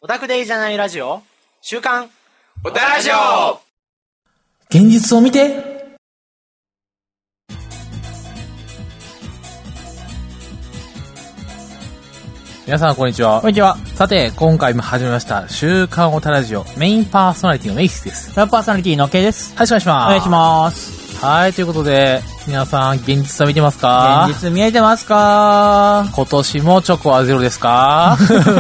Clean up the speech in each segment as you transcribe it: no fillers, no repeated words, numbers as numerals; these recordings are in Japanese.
オタクでいいじゃないラジオ週刊オタラジオ。 現実を見て。皆さんこんにちは。 こんにちは。 さて今回も始めました週刊オタラジオ、メインパーソナリティのメイスです。 ランパーソナリティの K です。 はい、お願いします。 お願いします。 はい、ということで皆さん現実は見てますか？ 現実見えてますか？ 今年もチョコはゼロですか？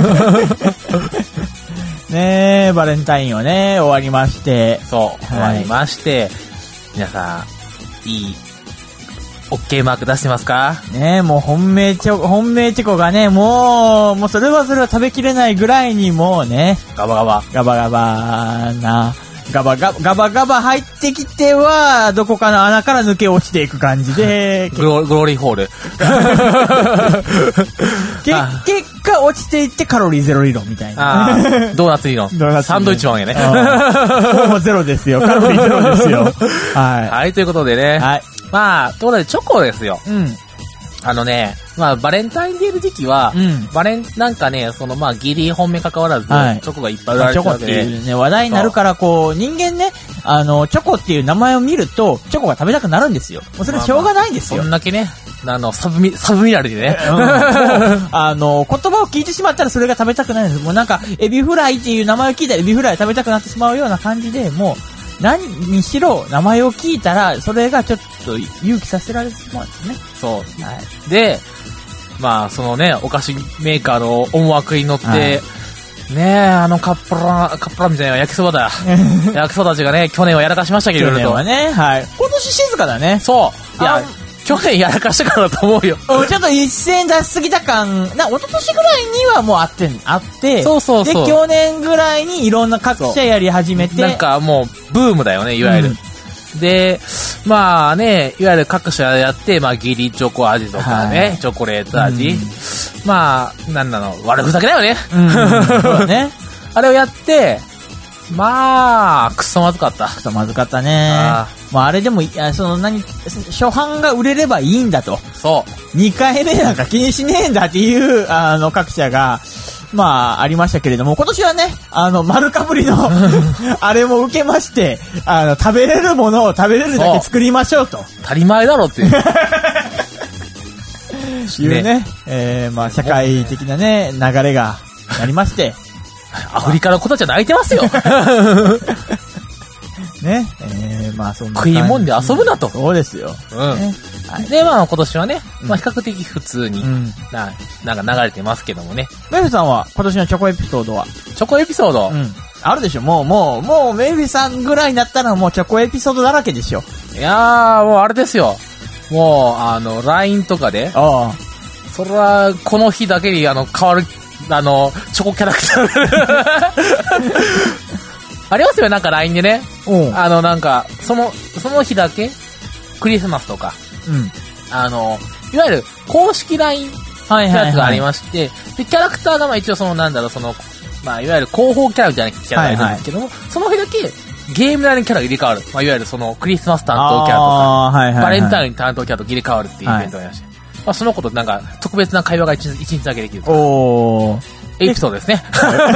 ねえ、バレンタインはね終わりまして、 そう、終わりまして、皆さんいいOK マーク出してますか？ ねえ、もう本命チョコがね、もうそれは食べきれないぐらいにもうね、ガバガバ入ってきては、どこかの穴から抜け落ちていく感じで、 グローリーホール。 結果落ちていってカロリーゼロ理論みたいな。 ドーナツ理論。サンドイッチマンやね。 もうゼロですよ。カロリーゼロですよ。はい。 はい、ということでね。はい。まあ、ということでチョコですよ。 うん。 まあ、バレンタインデーの時期は、なんかね、ギリ本命関わらず、チョコがいっぱい売られてるわけで。 チョコっていうね、話題になるから、人間ね、チョコっていう名前を見ると、チョコが食べたくなるんですよ。もうそれしょうがないんですよ。 そんだけね、サブミラルでね。 言葉を聞いてしまったらそれが食べたくないんです。もうなんか、エビフライっていう名前を聞いたらエビフライ食べたくなってしまうような感じで、もう、何にしろ名前を聞いたら、それがちょっと勇気させられてしまうんですね。 そう。はい。で、まあ、そのね、お菓子メーカーの思惑に乗って、はい、ねえ、カップラみたいな焼きそばだ。焼きそばたちがね、去年はやらかしましたけど、 去年はね、はい。今年静かだね。 そう。いや、去年やらかしたからだと思うよ。 ちょっと一斉出しすぎた感、一昨年ぐらいにはもうあって、 そう。 で、去年ぐらいにいろんな各社やり始めて。 なんかもう、ブームだよね、いわゆる。で、まあね、いわゆる各社やって、まあ、ギリチョコ味とかね、はい、チョコレート味。まあ、悪ふざけだよね。 そうだね。 あれをやって、まあ、クソまずかった。 クソまずかったね。まあ、あれでも、初版が売れればいいんだと。 そう。 2回目なんか気にしねえんだっていう、各社が、まあ、ありましたけれども、今年はね、丸かぶりの、あれも受けまして、食べれるものを食べれるだけ作りましょうと。 当たり前だろっていう。 いうね、まあ、社会的なね、流れがありまして。 アフリカの子たちは泣いてますよ。ね、 まあそんな食いもんで遊ぶなと。 そうですよ。 で、まあ今年はね、まあ比較的普通に、なんか流れてますけどもね。 メイフさんは今年のチョコエピソードは？ チョコエピソード？ あるでしょ。もうメイフさんぐらいになったらもうチョコエピソードだらけでしょ。 いやー、もうあれですよ。もう、LINE とかで、それはこの日だけに変わる、チョコキャラクターありますよ、なんか LINE でね。なんか、その日だけ、クリスマスとか、いわゆる公式 LINE ってやつがありまして、で、キャラクターがまあ一応まあ、いわゆる広報キャラみたいなキャラがいるんですけども、その日だけ、ゲーム内のキャラが入れ替わる。まあ、いわゆるクリスマス担当キャラとか、バレンタイン担当キャラと入れ替わるっていうイベントがありまして。まあ、その子となんか、特別な会話が一日だけできる。エピソードですね。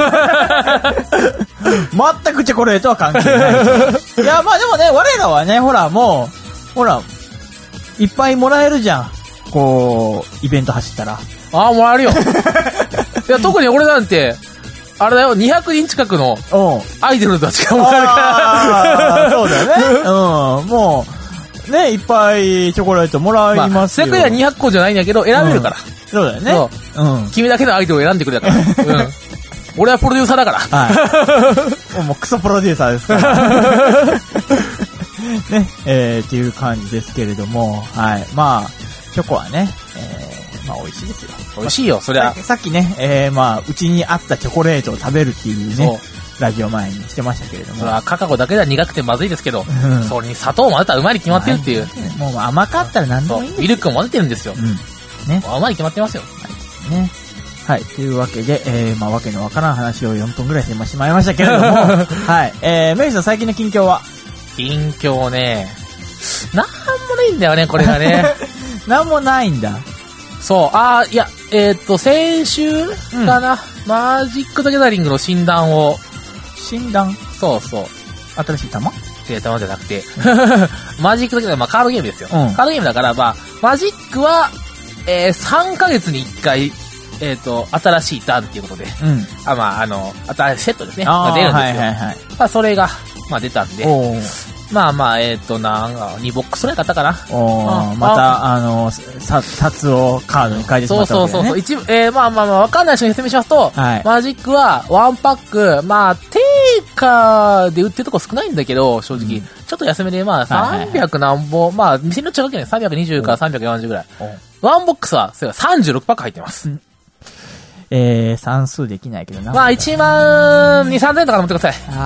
全くチョコレートは関係ない。いや、まあでもね、我らはね、ほら、いっぱいもらえるじゃん。イベント走ったら。 ああ、もらえるよ。いや、特に俺なんて、あれだよ、200人近くのアイドルたちがもらえるから。 そうだよね。もう、ね、いっぱいチョコレートもらいますよ。 世界は200個じゃないんだけど、選べるから。 そうだよね。 君だけのアイドルを選んでくれたから。俺はプロデューサーだから。 もうクソプロデューサーですから。ね、っていう感じですけれども、はい。まあ、チョコはね、まあ美味しいですよ。 美味しいよ、そりゃ。 さっきね、まあ、うちにあったチョコレートを食べるっていうね、ラジオ前にしてましたけれども。 それはカカオだけでは苦くてまずいですけど、それに砂糖を混ぜたらうまいに決まってるっていう。 もう甘かったら何でもいい。 ミルクも混ぜてるんですよ。ね。うまいに決まってますよ。 ね。はい。というわけで、まあ、わけのわからん話を4分ぐらいしてしまいましたけれども、はい。メイさん最近の近況は？ 近況ね、なんもないんだよね、これがね。 なんもないんだ。 そう、いや、 先週かな、マジック・ザ・ギャザリングの診断を。 診断？ そうそう。 新しい玉？ 玉じゃなくて、マジック・ザ・ギャザリング、まあカードゲームですよ。 うん、 カードゲームだから、まあ、マジックは、3ヶ月に1回、新しい段っていうことで、 うん。 まあ、新しいセットですね。が出るんですよ。 はいはいはい。 まあ、それが、まあ出たんで、まあまあ、2ボックスくらい買ったかな。 また、札をカードに変えてしまったわけね。 そう。まあ、わかんない人に説明しますと、 はい、 マジックは、1パック、まあ、定価で売ってるとこ少ないんだけど、正直。ちょっと安めで、まあ、300何本、まあ、店の違うわけね、320から340ぐらい。ワンボックスは、それが36パック入ってます。 算数できないけどな。 まあ、1万2、3000円とか持ってください。だから、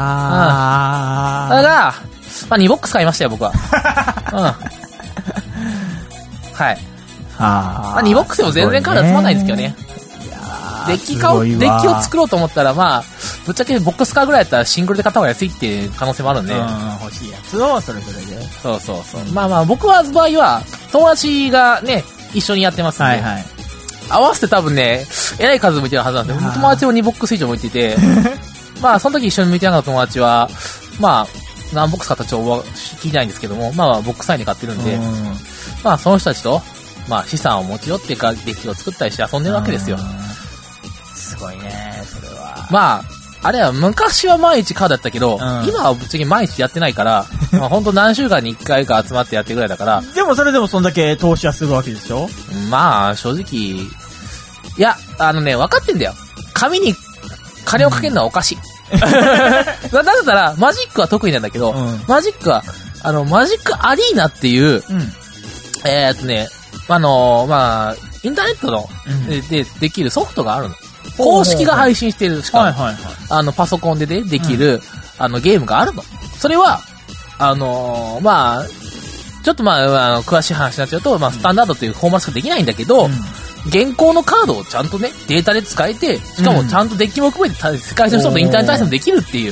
まあ、2ボックス買いましたよ、僕は。はい。まあ、2ボックスでも全然カード積まないんですけどね。デッキを作ろうと思ったら、まあ、ぶっちゃけボックスカーぐらいやったらシングルで買った方が安いっていう可能性もあるんで。 欲しいやつをそれぞれで。 そう。まあまあ、僕は場合は、友達がね、一緒にやってますんで。はいはい。合わせて多分ね、えらい数向いてるはずなんですよ。友達も2ボックス以上向いてて、まあ、その時一緒に向いてなかった友達は、まあ、何ボックス買ったか聞いてないんですけども、まあ、ボックスサインで買ってるんで、まあ、その人たちと、まあ、資産を持ち寄ってデッキを作ったりして遊んでるわけですよ。 すごいね、それは。 まあ、あれは昔は毎日カードだったけど、今はぶっちゃけ毎日やってないから、まあ本当何週間に1回か集まってやってるぐらいだから。 でもそれでもそんだけ投資はするわけでしょ？ まあ、正直、いや、分かってんだよ。紙に金をかけるのはおかしい。なんだったら、マジックは得意なんだけど、マジックは、マジックアリーナっていう、まあ、インターネットの、でできるソフトがあるの。公式が配信してるしかも、パソコンでできる、ゲームがあるの。それは、まあ、ちょっとまあ、詳しい話になっちゃうと、まあ、スタンダードというフォーマットしかできないんだけど、現行のカードをちゃんとね、データで使えて、しかもちゃんとデッキも含めて世界中の人とインターネット対戦もできるっていう。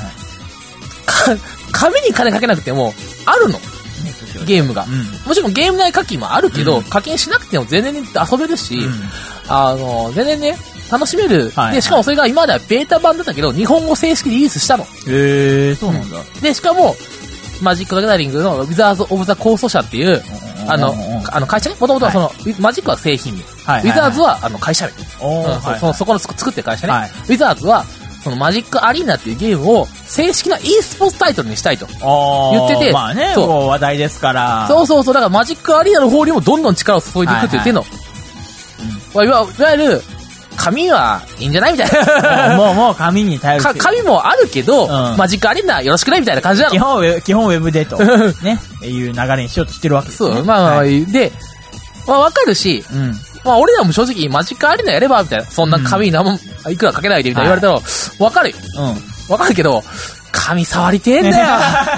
紙に金かけなくても、あるの。ゲームが。もちろんゲーム内課金もあるけど、課金しなくても全然遊べるし、全然ね、楽しめる。で、しかもそれが今まではベータ版だったけど、日本語正式リリースしたの。 そうなんだ。 で、しかも、マジック・ザ・ギャザリングのウィザーズ・オブ・ザ・構想者っていう、会社ね、もともとはその、マジックは製品名。ウィザーズは会社名。そこの作ってる会社ね。ウィザーズは、そのマジックアリーナっていうゲームを正式な e スポーツタイトルにしたいと言ってて、 まあね、そう話題ですから。 そう、だからマジックアリーナの方にもどんどん力を注いでいくって言ってんの。いわゆる、紙はいいんじゃないみたいな。 もう紙に頼る。 紙もあるけど、マジックアリーナよろしくねみたいな感じなの。 基本ウェブでと、ね、いう流れにしようとしてるわけですね。 そう、まあ、で、まあわかるし、まあ俺らも正直マジックアリーナやればみたいな。そんな紙何もいくらかけないでみたいな言われたら、わかるよ。わかるけど、紙触りてえんだよ。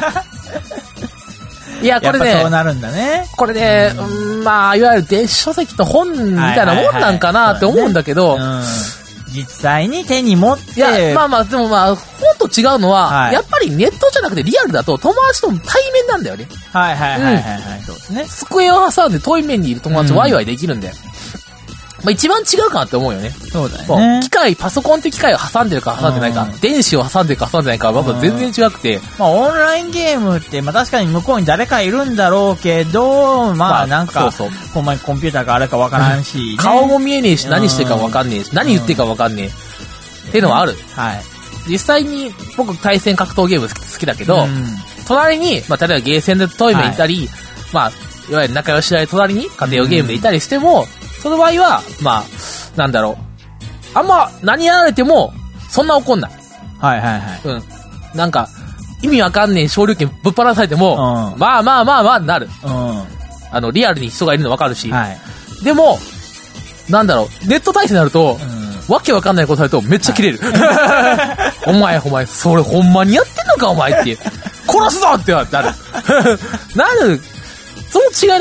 いや、これね。 そうなるんだね。 これね、まあ、いわゆる電子書籍と本みたいなもんなんかなって思うんだけど、 実際に手に持って。 いや、まあまあ、でもまあ、本と違うのは、やっぱりネットじゃなくてリアルだと友達との対面なんだよね。 そうですね。 机を挟んで遠い面にいる友達とワイワイできるんだよ。まあ一番違うかなって思うよね。 そうだよね。 パソコンって機械を挟んでるか挟んでないか、電子を挟んでるか挟んでないかはまだ全然違くて。 まあオンラインゲームって、まあ確かに向こうに誰かいるんだろうけど、まあなんか、ほんまにコンピューターがあるかわからんし、 顔も見えねえし、何してるかわかんねえし、何言ってるかわかんねえ。っていうのはある。実際に僕対戦格闘ゲーム好きだけど、隣に、まあ例えばゲーセンでトイメいたり、まあ、いわゆる仲良しで隣に家庭用ゲームでいたりしても、その場合は、まあ、なんだろう。あんま何やられても、そんな怒んない。なんか、意味わかんねえ昇竜拳ぶっ放されても、まあ、なる。リアルに人がいるのわかるし。でも、なんだろう、ネット対戦になると、わけわかんないことされるとめっちゃキレる。お前、それほんまにやってんのかお前って。殺すぞってなる。その違いだよね。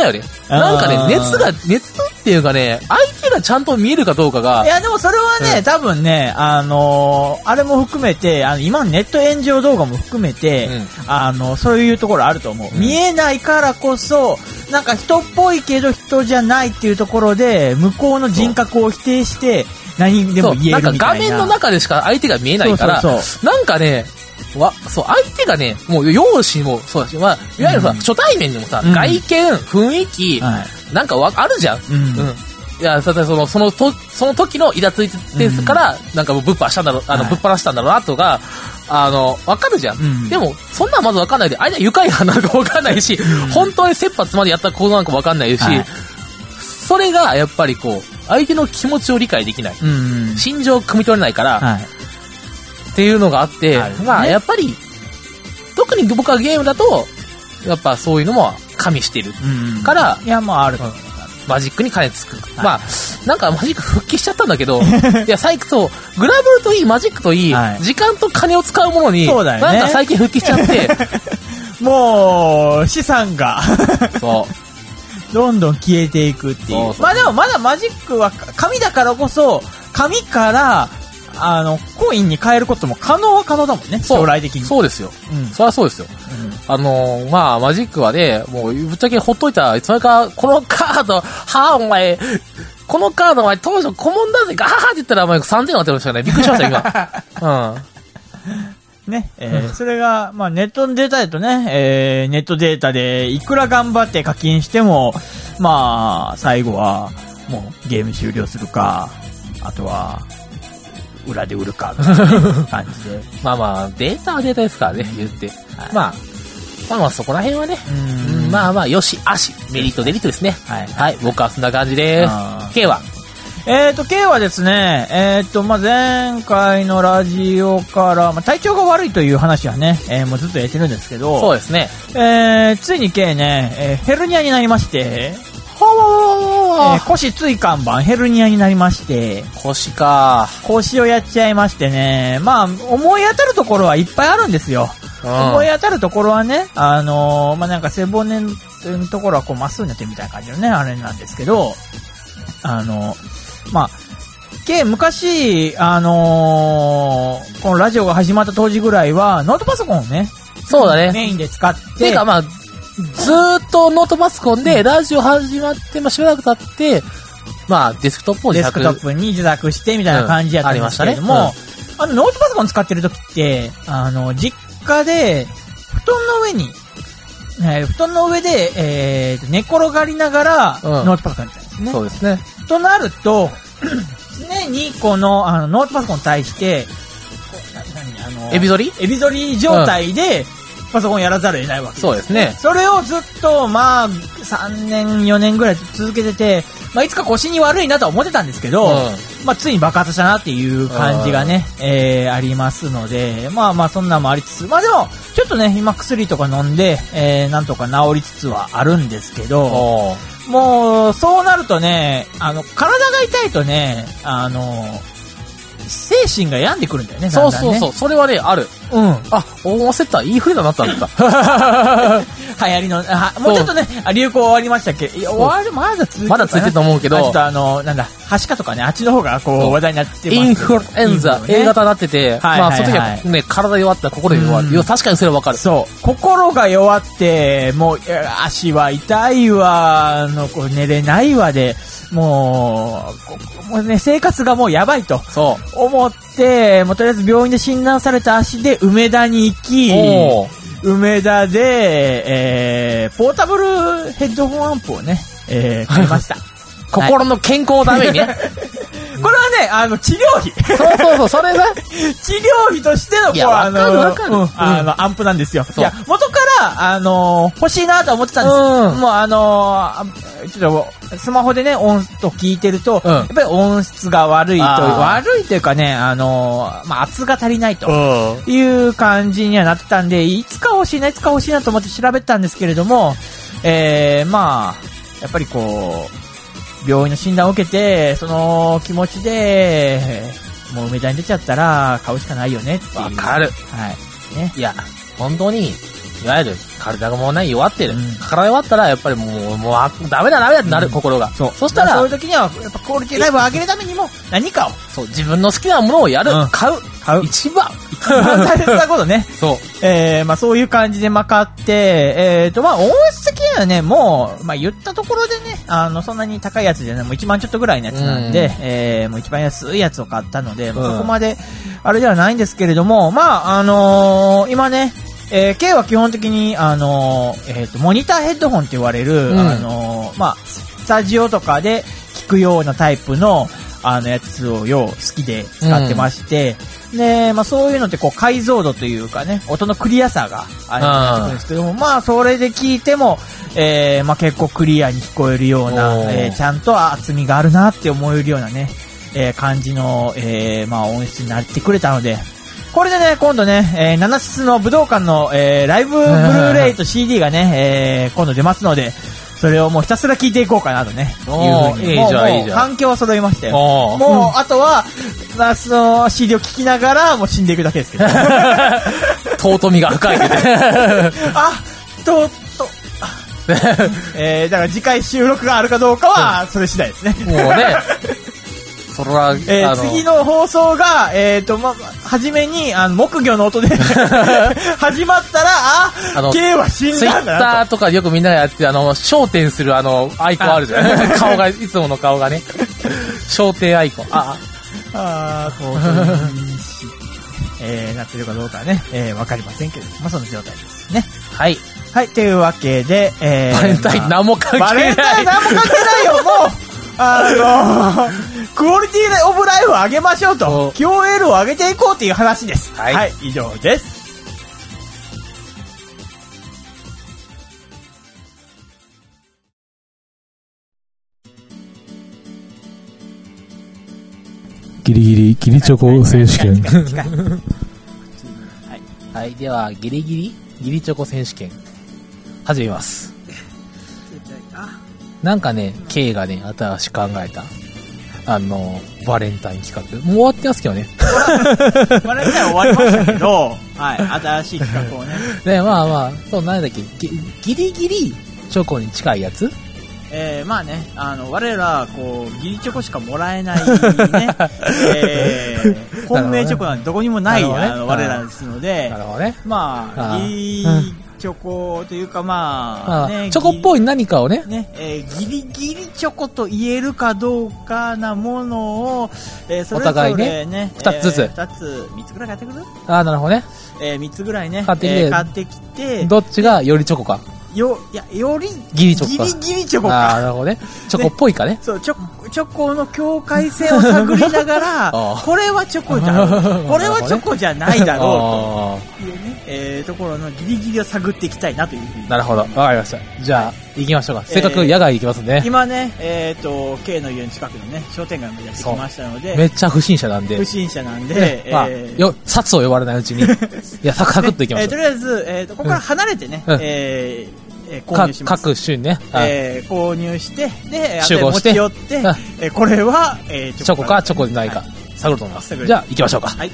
なんかね、熱っていうかね、相手がちゃんと見えるかどうかが。 いや、でもそれはね、多分ね、あれも含めて、今のネット炎上動画も含めて、そういうところあると思う。見えないからこそ、なんか人っぽいけど人じゃないっていうところで、向こうの人格を否定して、何でも言えるみたいな。 なんか画面の中でしか相手が見えないから、なんかね、そう、相手がね、もう容姿もそうだし、まあ、いわゆるさ、初対面でもさ、外見、雰囲気、なんかあるじゃん。いや、その時のイラついてから、なんかもうぶっ放したんだろうなとか、わかるじゃん。でも、そんなんまずわかんないで、相手は愉快犯なんかわかんないし、本当に切羽詰までやったことなんかわかんないし、それが、やっぱりこう、相手の気持ちを理解できない。心情を汲み取れないから、っていうのがあって、まあ、やっぱり、特に僕はゲームだと、やっぱそういうのも加味してるから、 いや、まあ、ある。 マジックに金つく。まあ、なんかマジック復帰しちゃったんだけど、いや、最近そう、グラブルといい、マジックといい、時間と金を使うものに、なんか最近復帰しちゃって、 もう、資産が、 そう。 どんどん消えていくっていう。まあでもまだマジックは紙だからこそ、紙から、コインに変えることも可能は可能だもんね。将来的に。 そうですよ。そりゃそうですよ。まあ、マジックはね、もう、ぶっちゃけほっといたら、それか、このカード、お前、このカードお前、当初顧問だぜ、ガハハって言ったら、お前3000円当てましたね。びっくりしました今。 ね、それが、まあ、ネットのデータだとね、ネットデータでいくら頑張って課金しても、まあ、最後は、もうゲーム終了するか、あとは、裏で売るか、みたいな感じで。 まあまあ、データはデータですからね、言って。まあ、そこら辺はね、まあまあ、よし、あし、メリット、デリットですね。はい、僕はそんな感じです。K は K はですね、まあ、前回のラジオから、まあ、体調が悪いという話はね、もうずっとやってるんですけど、 そうですね。 ついに K ね、ヘルニアになりまして、腰椎間板ヘルニアになりまして、腰をやっちゃいましてね、まあ、思い当たるところはいっぱいあるんですよ。思い当たるところはね、まあ、なんか背骨のところはこうまっすぐになってるみたいな感じのね、あれなんですけど、まあ、昔、このラジオが始まった当時ぐらいは、ノートパソコンをね、 そうだね。 メインで使って、 てかまあ、ずーっとノートパソコンでラジオ始まって、まあ、しばらく経って、まあ、デスクトップに自宅してみたいな感じやったんですけれども、ノートパソコン使ってる時って、実家で、布団の上で、寝転がりながら、ノートパソコンやってたんですね。 そうですね。 となると、常にこの、ノートパソコンに対して、 エビ反り状態で、パソコンやらざるを得ないわけです。 そうですね。 それをずっと、まあ、3年、4年ぐらい続けてて、まあ、いつか腰に悪いなとは思ってたんですけど、まあ、ついに爆発したなっていう感じがね、ありますので、まあまあ、そんなもありつつ、まあでも、ちょっとね、今薬とか飲んで、なんとか治りつつはあるんですけど、もう、そうなるとね、体が痛いとね、精神が病んでくるんだよね、 そうそうそう、それはね、ある。忘れた、インフルエンザになったんだ。 流行りの、もうちょっとね、流行終わりましたっけ？いや、まだ続いてる。 まだ続いてると思うけど。 ちょっとなんだ、はしかとかね、あっちの方がこう話題になってます。 インフルエンザ、A 型になってて、まあ、その時はね、体弱ったら心弱る。確かにそれはわかる。 そう。心が弱って、もう、足は痛いわ、寝れないわで、もうね、生活がもうやばいと。思って、もうとりあえず病院で診断された足で梅田に行き、梅田で、ポータブルヘッドホンアンプをね、買いました。 心の健康のためにね。 これはね、治療費。 そう、それが。 治療費としての、 わかる。 アンプなんですよ。いや、元から、欲しいなと思ってたんです。もうちょっと、スマホでね、音と聞いてると、やっぱり音質が悪いというかね、まあ、圧が足りないという感じにはなってたんで、いつか欲しいなと思って調べたんですけれども、まあ、やっぱりこう、病院の診断を受けて、その気持ちで、もう梅田に出ちゃったら買うしかないよねっていう。 わかる。 はい。ね。 いや、本当に、 いわゆる体がもうね、弱ってる。体弱ったら、やっぱりもう、ダメだってなる、心が。 そう。 そしたら、 そういう時には、やっぱクオリティライブを上げるためにも、何かを。 そう、自分の好きなものをやる。買う。一番大切なことね。 そう。 まあそういう感じで買って、まあ音質的にはね、もう、まあ言ったところでね、そんなに高いやつじゃない、もう1万ちょっとぐらいのやつなんで、もう一番安いやつを買ったので、そこまで、あれではないんですけれども、まあ今ね、K は基本的に、モニターヘッドホンって言われる、まあ、スタジオとかで聞くようなタイプの、やつを好きで使ってまして、で、まあそういうのってこう解像度というかね、音のクリアさがあるんですけども、まあそれで聞いても、まあ結構クリアに聞こえるような、ちゃんと厚みがあるなって思えるようなね、感じの、まあ音質になってくれたので、これでね、今度ね、7室の武道館の、ライブブルーレイと CD がね、今度出ますので、それをもうひたすら聞いていこうかなとね。いうふうに。 いいじゃん、いいじゃん。 環境は揃いましたよ。もう、あとは、その CD を聞きながら、もう死んでいくだけですけど。 尊みが深いけど。 だから次回収録があるかどうかは、それ次第ですね。 もうね。それは、 次の放送が、はじめに、木魚の音で、始まったら、K は死んだんだなと。 ツイッターとかでよくみんながやって、焦点するアイコンあるじゃん。顔が、いつもの顔がね。焦点アイコン。 なってるかどうかはね、わかりませんけれども、その状態ですね。 はい。 はい、というわけで、 バレンタイン何も関係ない。 バレンタイン何も関係ないよ、もうクオリティオブライフを上げましょうと、QOL を上げていこうという話です。はい、以上です。 ギリギリチョコ選手権。 はい、では、ギリチョコ選手権、始めます。なんかね、K がね、新しく考えた、バレンタイン企画。もう終わってますけどね。 バレンタイン終わりましたけど、はい、新しい企画をね。 ね、まあまあ、そう、何だっけ、ギリギリチョコに近いやつ？ まあね、我ら、こう、ギリチョコしかもらえないね、本命チョコなんてどこにもない、我らですので、 なるほどね。 まあ、ギリチョコというか、まあ、ね、 チョコっぽい何かをね、 ギリギリチョコと言えるかどうかなものを、それぞれね、 2つずつ。 3つぐらい買ってくる？ なるほどね。 3つぐらいね、 買ってきて、 どっちがよりチョコか。 よりギリチョコか。 ギリチョコか。 なるほどね。チョコっぽいかね。 そう、チョコの境界線を探りながら、これはチョコだろう。これはチョコじゃないだろうというね、ところのギリギリを探っていきたいなというふうに。 なるほど。わかりました。じゃあ、行きましょうか。せっかく野外行きますね。 今ね、K の家の近くのね、商店街までやってきましたので。 めっちゃ不審者なんで。まあ、殺を呼ばれないうちに。いや、サクッと行きましょう。 とりあえず、ここから離れてね、購入します。 各種ね、 購入して、で、 集合して、 持ち寄って、これは、 チョコかチョコでないか、探ると思います。じゃあ、行きましょうか。はい。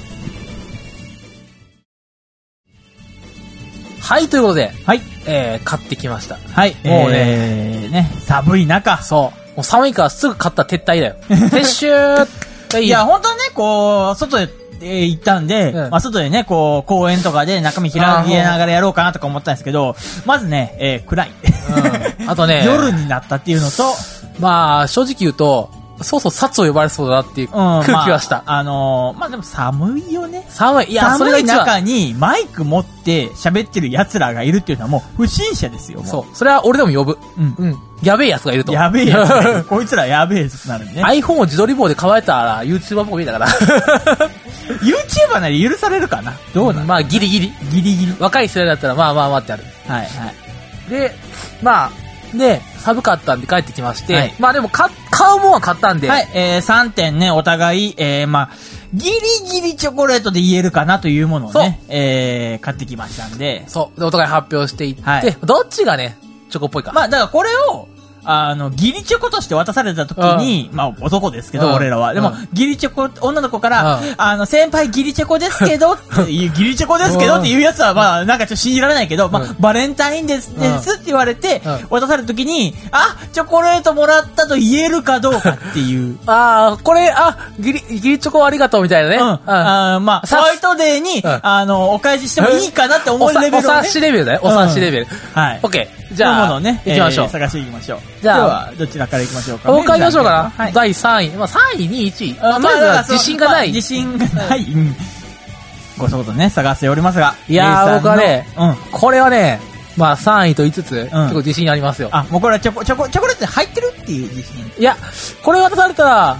はい、ということで、はい、買ってきました。 はい、もうね、寒い中。 そう。もう寒いからすぐ買った撤退だよ。撤収いや、本当はね、こう、外で、行ったんで、まあ外でね、こう、公園とかで中身広げながらやろうかなとか思ったんですけど、まずね、暗い。 あとね、 夜になったっていうのと、 まあ、正直言うと、そうそう、殺を呼ばれそうだなっていう空気はした。 まあでも寒いよね。 寒い。いや、 寒い中にマイク持って喋ってる奴らがいるっていうのはもう不審者ですよ。 そう。それは俺でも呼ぶ。うん。やべえ奴がいると。 やべえ奴がいる。こいつらやべえ奴になるんでね。 iPhone を自撮り棒で乾いたら YouTuber っぽいだから。 YouTuber なり許されるかな？どうなの？ まあ、ギリギリ。 ギリギリ。 若い世代だったら、まあってある。 はいはい。 で、まあ、寒かったんで帰ってきまして、まあでも買うもんは買ったんで。 はい、3点ね、お互い、まあ、ギリギリチョコレートで言えるかなというものをね、買ってきましたんで。 そう。で、お互い発表していって、どっちがね、チョコっぽいか。 まあ、だからこれを、 ギリチョコとして渡された時に、まあ、男ですけど、俺らは。でも、ギリチョコ、女の子から、先輩ギリチョコですけど、っていう、ギリチョコですけどっていうやつは、まあ、なんかちょっと信じられないけど、まあ、バレンタインですって言われて、渡された時に、チョコレートもらったと言えるかどうかっていう。 これ、ギリチョコありがとうみたいなね。 まあ、ホワイトデーに、お返ししてもいいかなって思うレベルをね。 お察しレベルだよ。お察しレベル。 はい。 オッケー。じゃあ、 ものをね、 行きましょう。 探していきましょう。 じゃあ、 今日はどちらから行きましょうか。 僕から行きましょうかな。第3位。まあ、3位、2位、1位。とりあえずは自信がない。 自信がない。ごそごとね、探しておりますが。 いやー、僕はね、これはね、まあ、3位と言いつつ、結構自信ありますよ。 もうこれはチョコレートに入ってるっていう自信。 いや、これ渡されたら、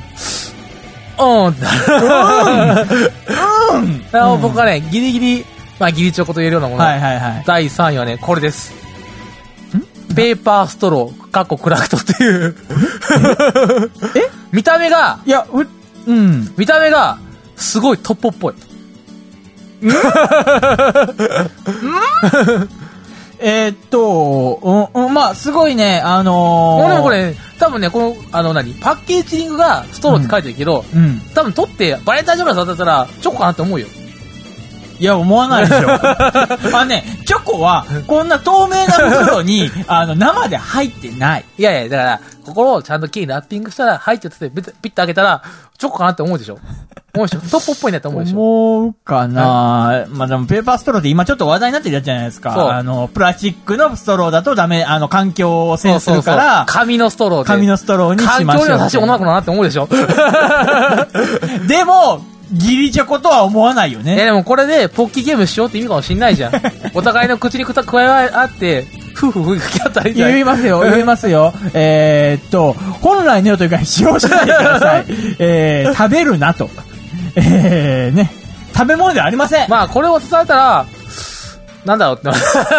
僕はね、ギリギリ、まあ、ギリチョコと言えるようなもの。第3位はね、これです。ペーパーストロー、クラフトっていう。見た目が、見た目が、すごいトッポっぽい。 まあ、すごいね、 俺もこれ、多分ね、この、パッケージングがストローって書いてるけど、多分取って、バレンタインチョコレートだったら、チョコかなって思うよ。 いや、思わないでしょ。チョコは、こんな透明な袋に、生で入ってない。 いやいや、だから、ここをちゃんとキーにラッピングしたら、入ってて、ピッて開けたら、チョコかなって思うでしょ。思うでしょ。トッポっぽいなって思うでしょ。 思うかな、まあ、でも、ペーパーストローって今ちょっと話題になってるやつじゃないですか。プラスチックのストローだとダメ、環境を汚染するから、 紙のストローで。 紙のストローにしましょう。 環境には優しい女の子だなって思うでしょ。 でも、ギリチョコとは思わないよね。 でもこれでポッキーゲームしようって意味かもしんないじゃん。お互いの口に加え合って、夫婦吹き合ったらいいじゃん。 言いますよ。本来の用途以外使用しないでください。食べるなと。ね。食べ物ではありません。 まあ、これを伝えたら、なんだろうって。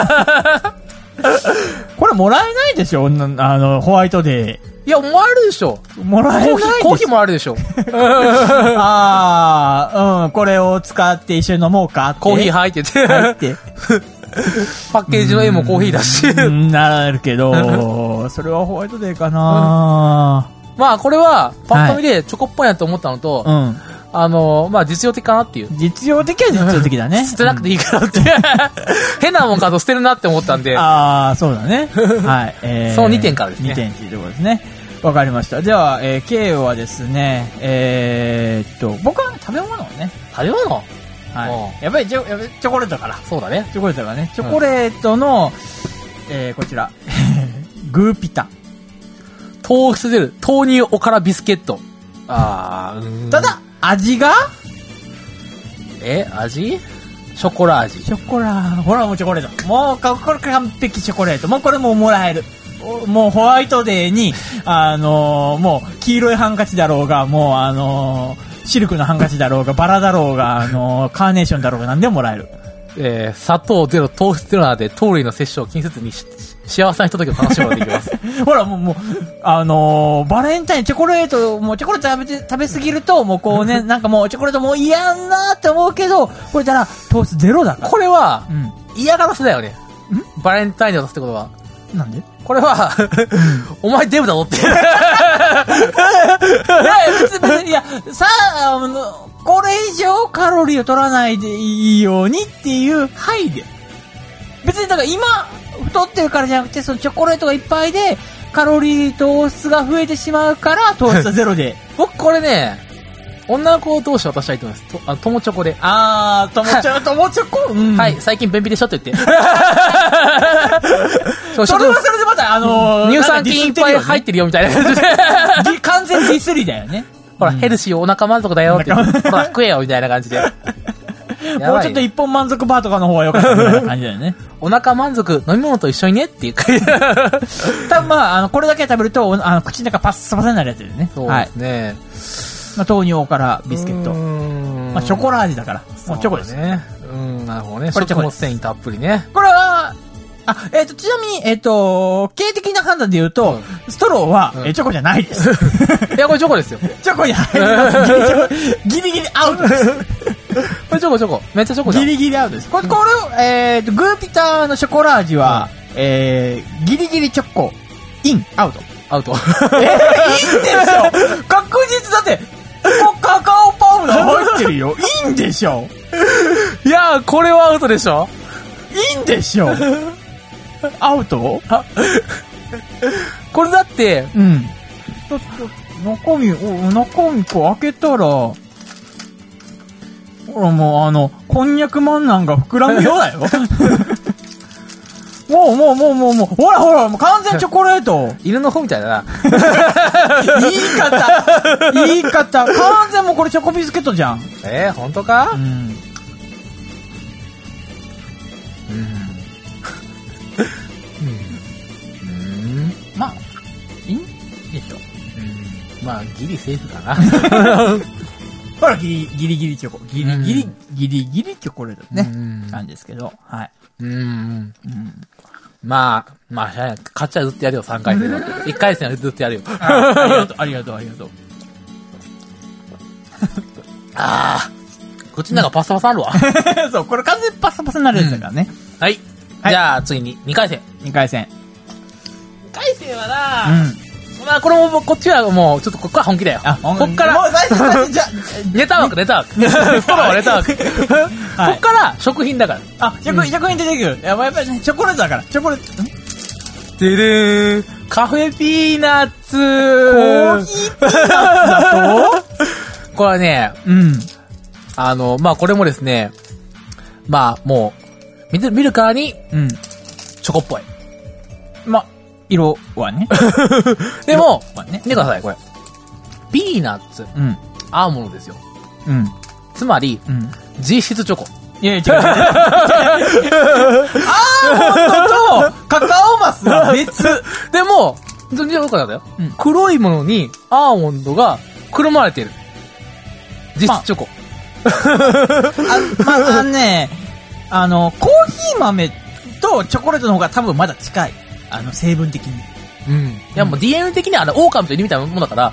これもらえないでしょホワイトデー。 いや、もらえるでしょ。 もらえないでしょ。 コーヒーもらえるでしょ。 これを使って一緒に飲もうかって。 コーヒー入ってて。パッケージの絵もコーヒーだし。 なるけど、それはホワイトデーかな。 まあ、これは、パッと見でチョコっぽいなと思ったのと、まあ、実用的かなっていう。 実用的は実用的だね。 捨てなくていいからって。変なもんかと捨てるなって思ったんで。 そうだね。はい。 その2点からですね。 2点っていうところですね。わかりました。では、K はですね、僕は食べ物をね。 食べ物？ はい。やっぱりチョコレートから。 そうだね。 チョコレートがね。チョコレートの、こちら。グーピタ。 糖質出る。豆乳おからビスケット。 ただ、味が味？ショコラ味。 ほらもうチョコレート。もう、これ完璧チョコレート。もうこれももらえる。もうホワイトデーに、もう黄色いハンカチだろうが、もうシルクのハンカチだろうが、バラだろうが、カーネーションだろうが何でももらえる。 砂糖ゼロ、糖質ゼロなので、糖類の摂取を気にせずに幸せなひとときを楽しむことができます。 ほら、もう、バレンタインチョコレート食べすぎると、もうこうね、なんかもうチョコレートもう嫌んなって思うけど、これじゃら糖質ゼロだから。 これは、嫌がらせだよね。バレンタインで渡すってことは。 なんで？ これは、お前デブだぞって。 別に、いや、さあ、これ以上カロリーを取らないでいいようにっていう配慮。別にだから今、太ってるからじゃなくて、そのチョコレートがいっぱいで、カロリー糖質が増えてしまうから、糖質はゼロで。 僕これね、女の子同士渡したいと思います。友チョコで。 友チョコ、 はい、最近便秘でしょって言って。 それはそれでまた、 乳酸菌いっぱい入ってるよみたいな感じで。 完全ディスリだよね。 ほら、ヘルシーお腹満足だよって言って。ほら、食えよみたいな感じで。 もうちょっと一本満足バーとかの方が良かったみたいな感じだよね。 お腹満足、飲み物と一緒にねっていう感じ。 多分まあ、これだけ食べると、口の中パッサパサになるやつですね。 そうですね。 まあ、豆乳からビスケット。まあ、ショコラ味だから。もうチョコですね。なるほどね。食物繊維たっぷりね。 これは、ちなみに、経的な判断で言うと、ストローは、チョコじゃないです。 いや、これチョコですよ。 チョコに入ります。ギリギリアウトです。 これチョコ。めっちゃチョコだ。 ギリギリアウトです。これを、グーピターのショコラ味は、ギリギリチョコ、イン、アウト。 アウト。 いいんですよ確実だって、カカオパウダー入ってるよ。いいんでしょ。 いやー、これはアウトでしょ。 いいんでしょ。アウト？ これだって、 うん。ちょっと、中身こう開けたら、ほらもうこんにゃくマンナンが膨らむようだよ。もう、ほら、もう完全チョコレート。 犬の方みたいだな。 言い方。完全もうこれチョコビスケットじゃん。 本当か？ うん。まあ、いいんでしょ。 まあ、ギリセーフかな。 ほら、ギリギリチョコ。ギリギリチョコレートね。感じですけど。はい。 まあ、勝っちゃうってやるよ、3回戦は。1回戦はずっとやるよ。 ありがとう。 こっちの中パサパサあるわ。 そう、これ完全にパサパサになるやつだからね。 はい。じゃあ、次に2回戦。 2回戦はなまあ、これも、こっちはもう、ちょっとこっから本気だよ。こっから。 もう最初、じゃネタ枠。ストローはネタ枠。こっから、食品だから。 食品出てくる。やっぱりね、チョコレートだから。チョコレート。 でるー。カフェピーナッツ。コーヒーピーナッツだとこれはね、まあ、これもですね、まあ、もう、見るからに、チョコっぽい。 まあ、色はね。 でも、見てください、これ。ピーナッツ。アーモンドですよ。つまり、実質チョコ。 いや違う。アーモンドとカカオマスは別。 でも、どこなんだよ。黒いものにアーモンドがくるまれてる。実質チョコ。 コーヒー豆とチョコレートの方が多分まだ近い。成分的に。 いや、もう DNA 的には狼と犬みたいなものだから。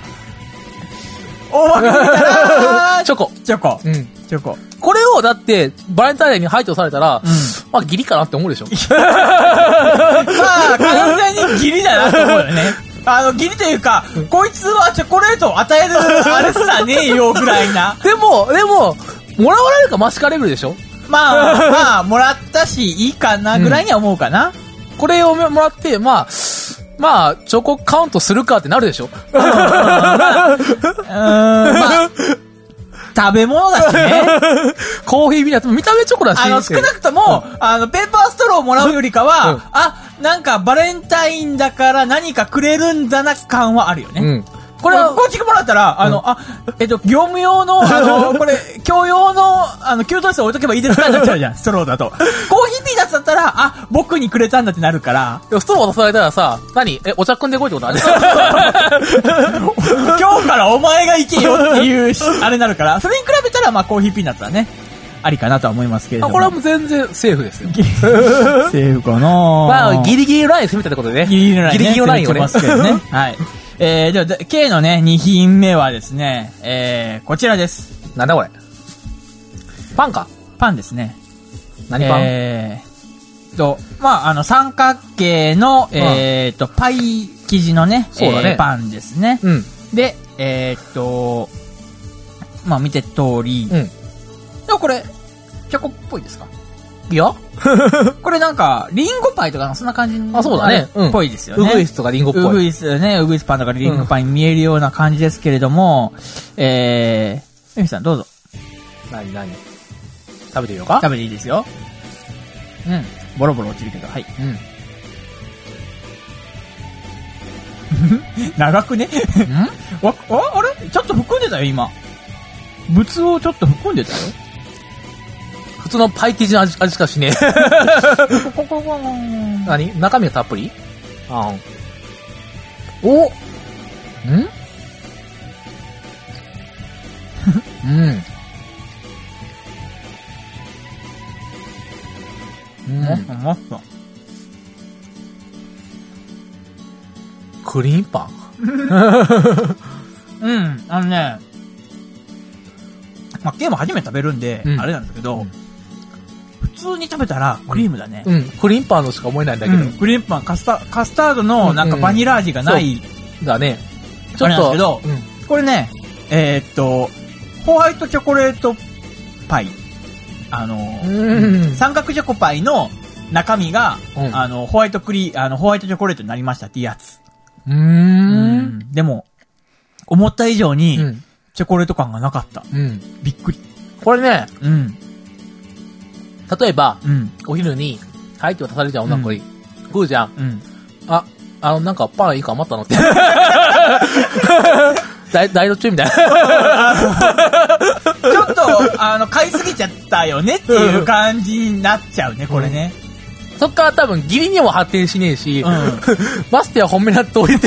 チョコ。 チョコ。 これを、だって、バレンタインデーに排除されたら、まあ、ギリかなって思うでしょ。 まあ、完全にギリだなと思うよね。ギリというか、こいつはチョコレートを与えるあれすらねえよぐらいな。 でも、もらわれるかマシカレベルでしょ。 まあ、もらったし、いいかなぐらいには思うかな。 これをもらって、まあ、チョコカウントするかってなるでしょ。 食べ物だしね。 コーヒービナッツも見た目チョコだし。 少なくとも、ペーパーストローをもらうよりかは、なんかバレンタインだから何かくれるんだな感はあるよね。これは、こっちもらったら、業務用の、これ、共用の、給湯室置いとけばいいですかになっちゃうじゃん、ストローだと。コーヒーピーナッツだったら、僕にくれたんだってなるから。 ストロー渡されたらさ、お茶汲んでこいってことある？ 今日からお前が行けよっていう、あれになるから、それに比べたら、コーヒーピーナッツはね、ありかなとは思いますけれども。 これはもう全然セーフですよ。 セーフかなギリギリライン攻めたってことでね。 ギリギリラインね。 ギリギリラインをね。 はい。では、K のね、2品目はですね、こちらです。 なんだこれ？パンか？ パンですね。 何パン？三角形の、パイ生地のね、パンですね。で、見て通り。でもこれ、チョコっぽいですか？ いやこれなんか、リンゴパイとかそんな感じの。 そうだね。 っぽいですよね。 ウグイスとかリンゴっぽい。 ウグイスね、ウグイスパンとかリンゴパイに見えるような感じですけれども、ゆみさんどうぞ。 何食べてみようか？ 食べていいですよ。ボロボロ落ちるけど、はい。長くね？あれちょっと含んでたよ、今。物をちょっと含んでたよ。 普通のパイ生地の味しかしねえ。何？中身がたっぷり？クリーンパンね、ゲーム初めて食べるんで、あれなんだけど、普通に食べたらクリームだね。 クリームパンのしか思えないんだけど。 クリームパン、カスタードのなんかバニラ味がないだね。 ちょっと。なんですけど、これね、ホワイトチョコレートパイ。三角チョコパイの中身が、ホワイトチョコレートになりましたっていうやつ。でも、思った以上に、チョコレート感がなかった。びっくり。 これね、例えば、お昼に、はいって渡されるじゃん、女の子に。食うじゃん。なんかパンいいか余ったのって。大路中みたいな。 ちょっと、買いすぎちゃったよねっていう感じになっちゃうね、これね。 そっから多分義理にも発展しねえし、ましては本命だって置いて。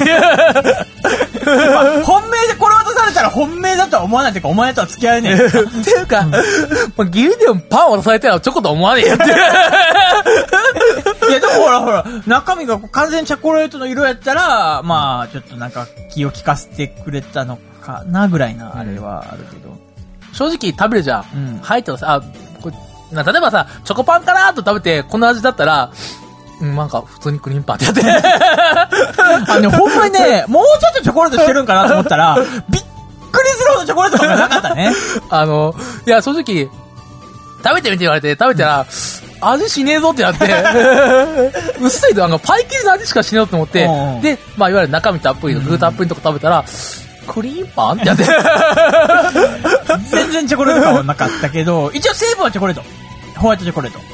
本命でこれ渡されたら本命だとは思わないっていうか、お前とは付き合えねえ。 っていうか、義理でもパン渡されたらチョコと思わねえよっていう。 いやでもほら、中身が完全にチョコレートの色やったら、まあ、ちょっとなんか気を利かせてくれたのかなぐらいな、あれはあるけど。 正直食べるじゃん。入ったらさ、これ例えばさ、チョコパンかなーと食べて、この味だったら、なんか普通にクリームパンってやって。 ほんまにね、もうちょっとチョコレートしてるんかなと思ったら、びっくりするほどチョコレートがなかったね。 いや、正直、食べてみて言われて、食べたら、味しねえぞってなって、うっすいとパイ生地の味しかしねえよと思って、で、まあいわゆる中身たっぷりの具たっぷりのとこ食べたら、クリームパンってやって。 全然チョコレート感はなかったけど、一応成分はチョコレート。ホワイトチョコレート。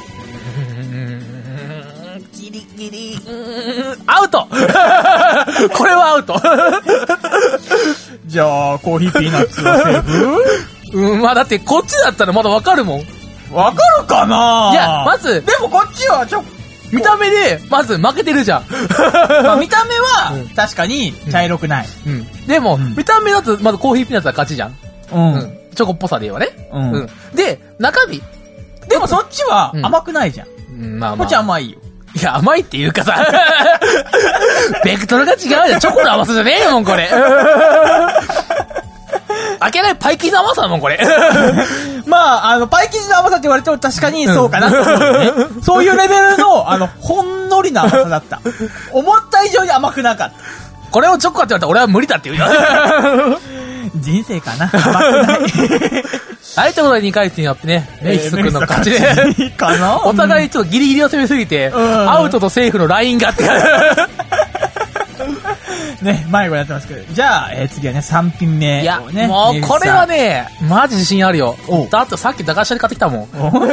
ギリギリ、アウトこれはアウトじゃあ、コーヒーピーナッツはセーフ？ まあだってこっちだったらまだわかるもん。 わかるかないや、まず、 でもこっちは見た目で、まず負けてるじゃん。 まあ見た目は、確かに茶色くない。 でも、見た目だとまずコーヒーピーナッツは勝ちじゃん。チョコっぽさで言えばね。で、中身。 でもそっちは甘くないじゃん。 まあまあ。 こっち甘いよ。 いや、甘いっていうかさ、ベクトルが違うじゃん。チョコの甘さじゃねえよ、もん、これ。開けないパイ生地の甘さだもん、これ。 まあ、パイ生地の甘さって言われても確かにそうかなと思うね。そういうレベルの、ほんのりな甘さだった。思った以上に甘くなかった。 これをチョコかって言われたら俺は無理だって言うよ。 人生かな。甘くない。 はい、ということで2回戦によってね、メイヒス君の勝ちで。 かなお互いちょっとギリギリを攻めすぎて、アウトとセーフのラインがあって。 ね、迷子になってますけど。じゃあ、次はね、3品目をね。 いや、もうこれはね、マジ自信あるよ。だってさっき駄菓子屋で買ってきたもん。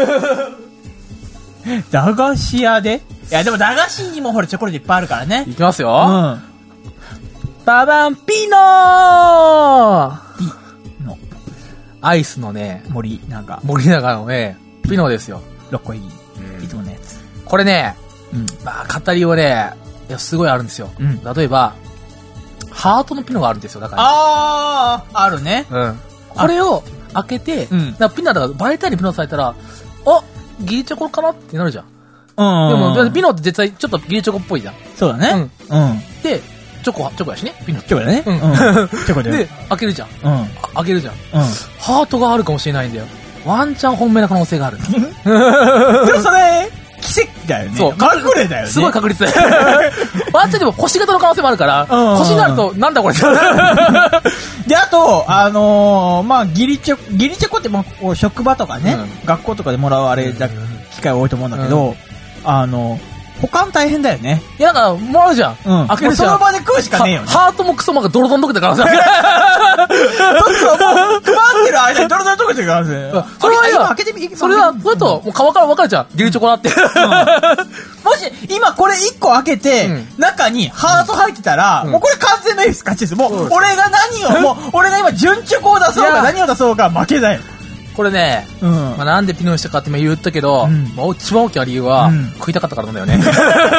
駄菓子屋で？いや、でも駄菓子にもほらチョコレートいっぱいあるからね。 いきますよ。ババンピノアイスのね、 森永のね、ピノですよ。 6個入り。いつものやつ。 これね、まあ、語りはね、いや、すごいあるんですよ。例えば、ハートのピノがあるんですよ、だから。 あるね。 これを開けて、ピノだからバレたりピノされたら、ギリチョコかなってなるじゃん。でも、ピノって絶対ちょっとギリチョコっぽいじゃん。 そうだね。 で、チョコやしね、ピノ。 チョコだね。チョコで、開けるじゃん。開けるじゃん。ハートがあるかもしれないんだよ。ワンチャン本命な可能性がある。 でもそれ、奇跡だよね。そう。隠れだよね。 すごい確率だよ。ワンチャンでも星型の可能性もあるから、星になると、なんだこれ。 で、あと、まあ、ギリチョコってもう、職場とかね、学校とかでもらうあれだ、機会多いと思うんだけど、保管大変だよね。 いや、だから、もらうじゃん。開けるじゃん。 その場で食うしかねえよね。 ハートもクソもがドロドロ溶けてるからさ。 そう、もう、配ってる間にドロドロ溶けてるからね。 それは今開けてみ、 それは、それと、もう皮から分かるじゃん。ギリチョコだって。 もし、今これ1個開けて、中にハート入ってたら、もうこれ完全メイフス勝ちです。もう、俺が俺が今純チョコを出そうか何を出そうか負けだよ。 これね、まあなんでピノにしたかって言ったけど、一番大きな理由は、食いたかったからなんだよね。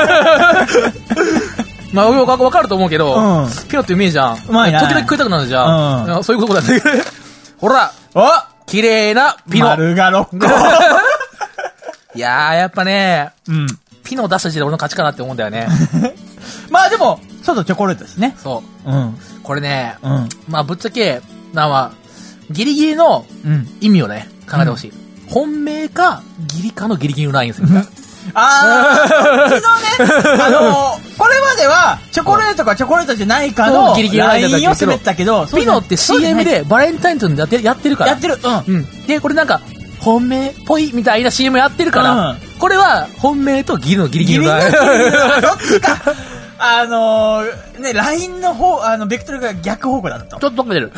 まあ、わかると思うけど、ピノってうめえじゃん。時々食いたくなるじゃん。そういうことだね。ほら綺麗なピノ。 丸が6個。 いやー、やっぱね、ピノ出した時点で俺の勝ちかなって思うんだよね。 まあでも、外チョコレートですね。 そう。これね、まあぶっちゃけ、ギリギリの意味をね、考えてほしい。本命か、ギリかのギリギリのラインですよ。 昨日ね、 これまでは、チョコレートかチョコレートじゃないかの、 ギリギリラインを攻めてたけど、 ピノって CM でバレンタインとやってるから。 やってる。 うん。で、これなんか、本命っぽいみたいな CM やってるから、これは本命とギリのギリギリの。 どっちか。ね、ラインの方、ベクトルが逆方向だったと。 ちょっと飛んでる。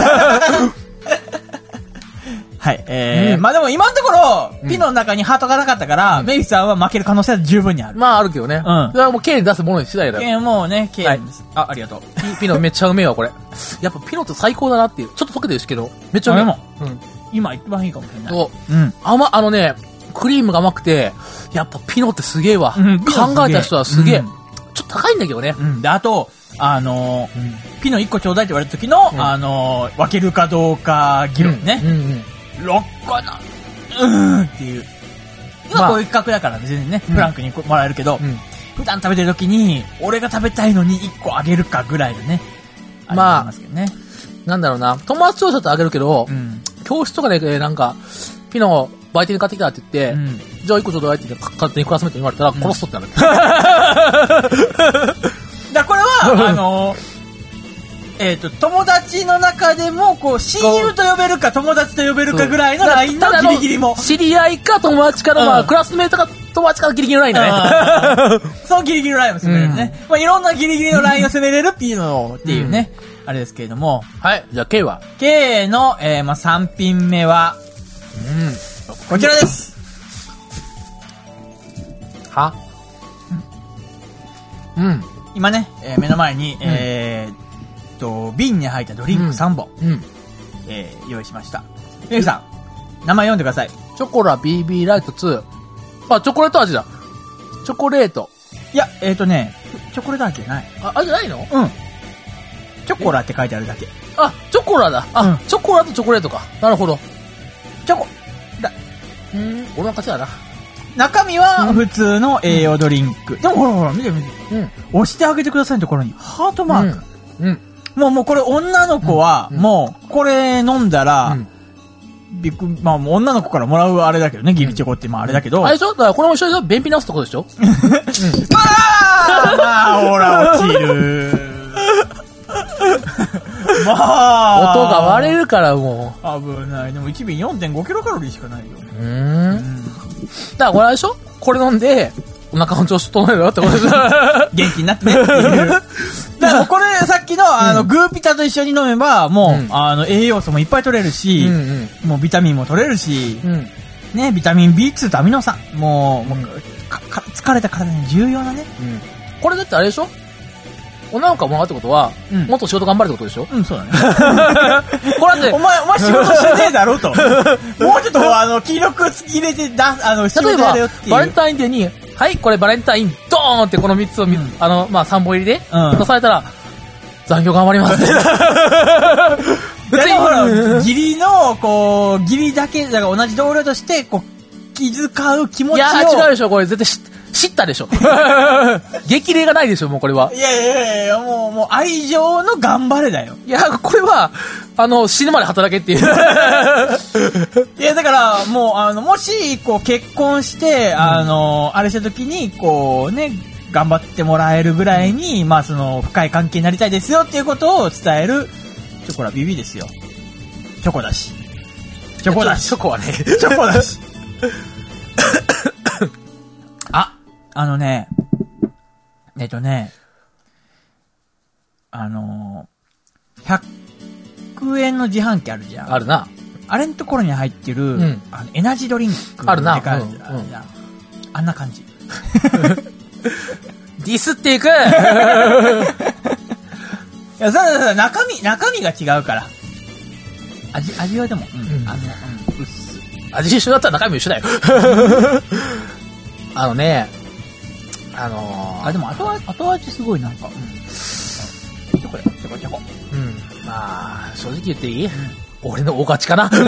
はい。まあでも今のところ、ピノの中にハートがなかったから、メイさんは負ける可能性は十分にある。 まああるけどね。それはもう K に出すものに次第だよ。 もうね、K です。ありがとう。 ピノめっちゃうめえわ、これ。やっぱピノって最高だなっていう。ちょっと溶けてるしけど、めっちゃうめえもん。 今一番いいかもしれない。 そう。クリームが甘くて、やっぱピノってすげえわ。考えた人はすげえ。ちょっと高いんだけどね。 で、あと、ピノ1個ちょうだいって言われた時の、分けるかどうか議論ね。6個な、っていう。今こういう企画だから全然ね、フランクにもらえるけど、普段食べてる時に、俺が食べたいのに1個あげるかぐらいでね。 まあ、 ね、 なんだろうな、友達とだとあげるけど、教室とかでなんか、ピノ売店に買ってきたって言って、じゃあ1個ちょうだいって言って勝手にクラスメートに言われたら殺すとってなる。 だこれは、友達の中でも、こう、親友と呼べるか友達と呼べるかぐらいのラインのギリギリも。 知り合いか友達かの、まあ、クラスメートか友達かのギリギリのラインだね。 そのギリギリのラインを攻めれるね。まあ、いろんなギリギリのラインを攻めれるピノっていうね、あれですけれども。 はい。じゃあ K は ?K の、まあ、3品目は、こちらです。 は今ね、目の前に、瓶に入ったドリンク3本、用意しました。ゆうさん、名前読んでください。 チョコラ BB ライト2。あ、チョコレート味だ。チョコレート。 いや、チョコレート味じゃない。 あ、じゃないの？ チョコラって書いてあるだけ。 あ、チョコラだ。チョコラとチョコレートか。なるほど。 チョコラ。 俺の勝ちだな。 中身は普通の栄養ドリンク。でもほら、見て。押してあげてくださいのところに、ハートマーク。もうこれ女の子は、もう、これ飲んだら、まあもう女の子からもらうあれだけどね、ギリチョコってまああれだけど。 あれでしょ？だからこれも一緒でしょ？便秘直すとこでしょ？ まあ、ほら、落ちる。まあ。 音が割れるからもう。危ない。でも1瓶 4.5 キロカロリーしかないよ。 だからこれあれでしょ？これ飲んで、お腹の調子整えるよってことでしょ？ 元気になってねっていう。だからこれさっきのグーピタと一緒に飲めば、もう、栄養素もいっぱい取れるし、もうビタミンも取れるし、ね、ビタミン B2 とアミノ酸。もう、疲れた体に重要なね。 これだってあれでしょ？女の子がもらうってことは、もっと仕事頑張るってことでしょ？ そうだね。これだって、お前仕事してねえだろと。もうちょっと、気力入れて仕事やれよっていう。 バレンタインデーに、はい、これバレンタイン、ドーンってこの3つを、まあ3本入りで、出されたら、残業頑張りますって。 別にほら、義理の、こう、義理だけ、だから同じ同僚として、こう、気遣う気持ちを。いや違うでしょ、これ絶対知ったでしょ。激励がないでしょ、もうこれは。 いや、もう愛情の頑張れだよ。 いや、これは、死ぬまで働けっていう。 いや、だから、もう、もし、こう、結婚して、あれした時に、こう、ね、頑張ってもらえるぐらいに、まあ、深い関係になりたいですよっていうことを伝える、チョコラビビですよ。チョコだし。チョコだし。 チョコはね。 チョコだし。100円の自販機あるじゃん。 あるな。 あれのところに入ってる、エナジードリンク。 あるな。 あんな感じ。 ディスっていく。いや、さ、中身が違うから。味はでも、 味一緒だったら中身も一緒だよ。 でも後味すごいなんか、チョコ。 まあ、正直言っていい？俺の大勝ちかな。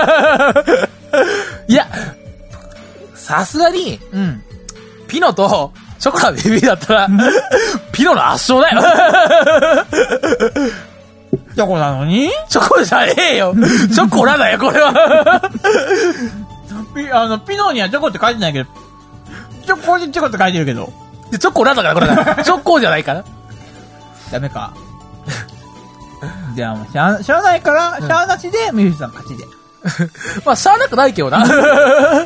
いや、さすがに、ピノとチョコラベビーだったら、ピノの圧勝だよ。 チョコなのに？ チョコじゃねえよ。チョコラだよ、これは。 ピノにはチョコって書いてないけど、チョコって書いてるけど。 で、チョコなんだから、これ。チョコじゃないから。 ダメか。じゃあもうしゃあないから、しゃあなしで、ミフさん勝ちで。 まあ、しゃあなくないけどな。 はい、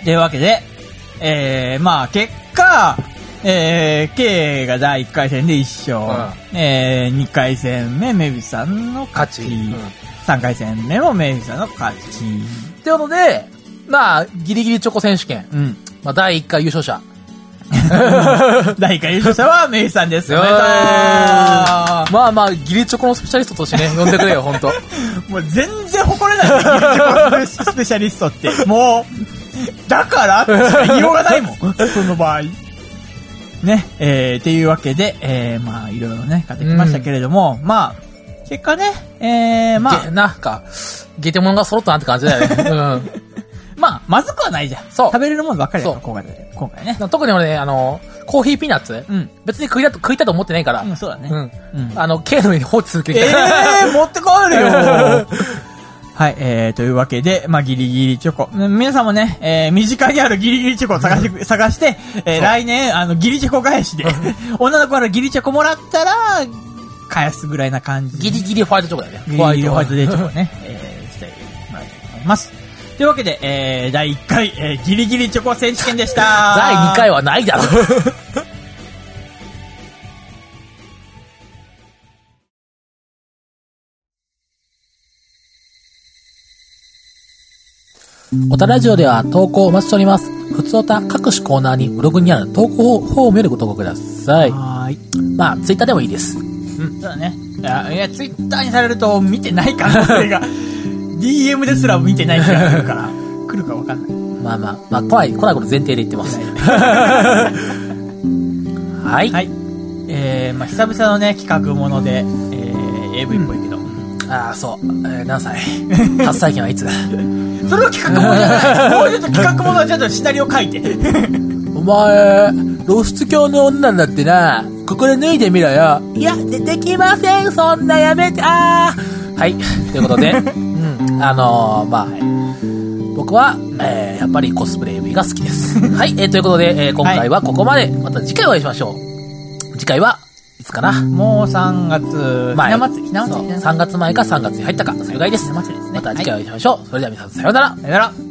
というわけで、まあ、結果、K が第1回戦で1勝。2回戦目、メビさんの勝ち。3回戦目もメビさんの勝ち。 ってことで、まあ、ギリギリチョコ選手権。まあ、第1回優勝者。 第1回優勝者はメイさんです。おめでとう。 まあまあ、ギリチョコのスペシャリストとしてね、呼んでくれよ、ほんと。 もう全然誇れない、ギリチョコのスペシャリストって。もう、だからってしか言いようがないもん、その場合。ね、っていうわけで、まあ、いろいろね、勝ってきましたけれども、まあ、結果ね、まあ。 なんか、ゲテモノが揃ったなって感じだよね。 まあ、まずくはないじゃん。 そう。 食べれるものばっかりだから、今回ね。 特に俺ね、コーヒーピーナッツ、別に食いたと思ってないから。 そうだね。 K の上に放置する気が持って帰るよはい、というわけで、まあ、ギリギリチョコ。皆さんもね、身近にあるギリギリチョコを探して、来年、ギリチョコ返しで、女の子からギリチョコもらったら、返すぐらいな感じ。 ギリギリホワイトチョコだよね。 ギリギリホワイトデーチョコね、してもらいたいと思います。というわけで、第1回、ギリギリチョコ選手権でした。 第2回はないだろ。おたラジオでは投稿をお待ちしております。ふつおた各種コーナーにブログにある投稿フォームよりご投稿ください。まあ、ツイッターでもいいです。 そうだね。いや、ツイッターにされると見てない可能性が、DM ですら見てない気がするから、来るかわかんない。 まあ、来ないこと前提で言ってます。はい。 はい。まあ、久々のね、企画もので、AV っぽいけど。 ああ、そう。何歳 ?8 歳期はいつそれは企画ものじゃない。もうちょっと企画ものはちゃんとシナリオ書いて。 お前、露出狂の女になってな、ここで脱いでみろよ。いや、出てきません、そんなやめて、はい、ということで、まあ、僕は、やっぱりコスプレ AV が好きです。はい、ということで、今回はここまで。また次回お会いしましょう。次回はいつかな。 もう3月前。 ひな祭り。 3月前か3月に入ったか、それぐらいです。 ひな祭りですね。 また次回お会いしましょう。それでは皆さん、さようなら。 さようなら。